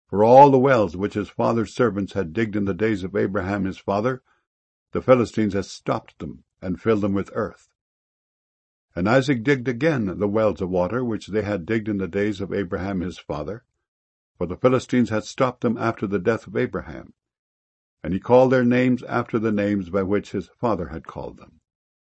For all the wells which his father's servants had digged in the days of Abraham his father, the Philistines had stopped them, and filled them with earth. And Isaac digged again the wells of water which they had digged in the days of Abraham his father, for the Philistines had stopped them after the death of Abraham. And he called their names after the names by which his father had called them.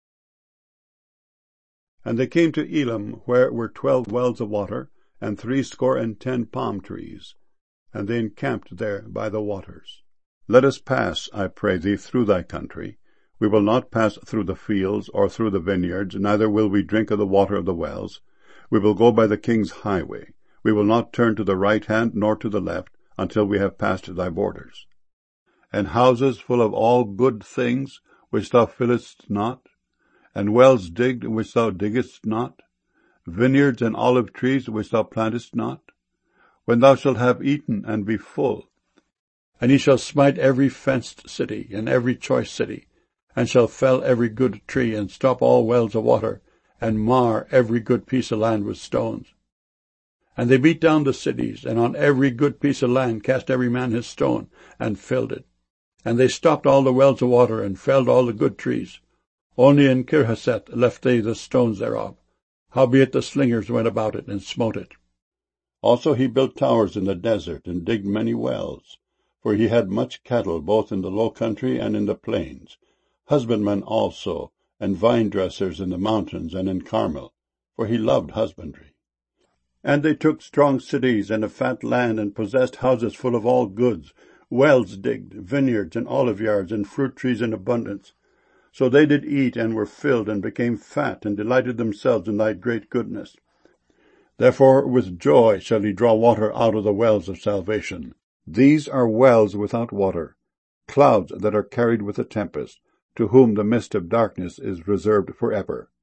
And they came to Elim, where were 12 wells of water, and 70 palm trees, and they encamped there by the waters. Let us pass, I pray thee, through thy country. We will not pass through the fields, or through the vineyards, neither will we drink of the water of the wells. We will go by the king's highway. We will not turn to the right hand, nor to the left, until we have passed thy borders. And houses full of all good things, which thou fillest not, and wells digged, which thou diggest not, vineyards and olive trees, which thou plantest not, when thou shalt have eaten and be full. And he shall smite every fenced city, and every choice city, and shall fell every good tree, and stop all wells of water, and mar every good piece of land with stones. And they beat down the cities, and on every good piece of land cast every man his stone, and filled it. And they stopped all the wells of water, and felled all the good trees. Only in Kirhaseth left they the stones thereof. Howbeit the slingers went about it, and smote it. Also he built towers in the desert, and digged many wells. For he had much cattle, both in the low country and in the plains, husbandmen also, and vine-dressers in the mountains and in Carmel, for he loved husbandry. And they took strong cities and a fat land, and possessed houses full of all goods, wells digged, vineyards and olive yards, and fruit trees in abundance. So they did eat, and were filled, and became fat, and delighted themselves in thy great goodness. Therefore with joy shall he draw water out of the wells of salvation. These are wells without water, clouds that are carried with a tempest, to whom the mist of darkness is reserved forever.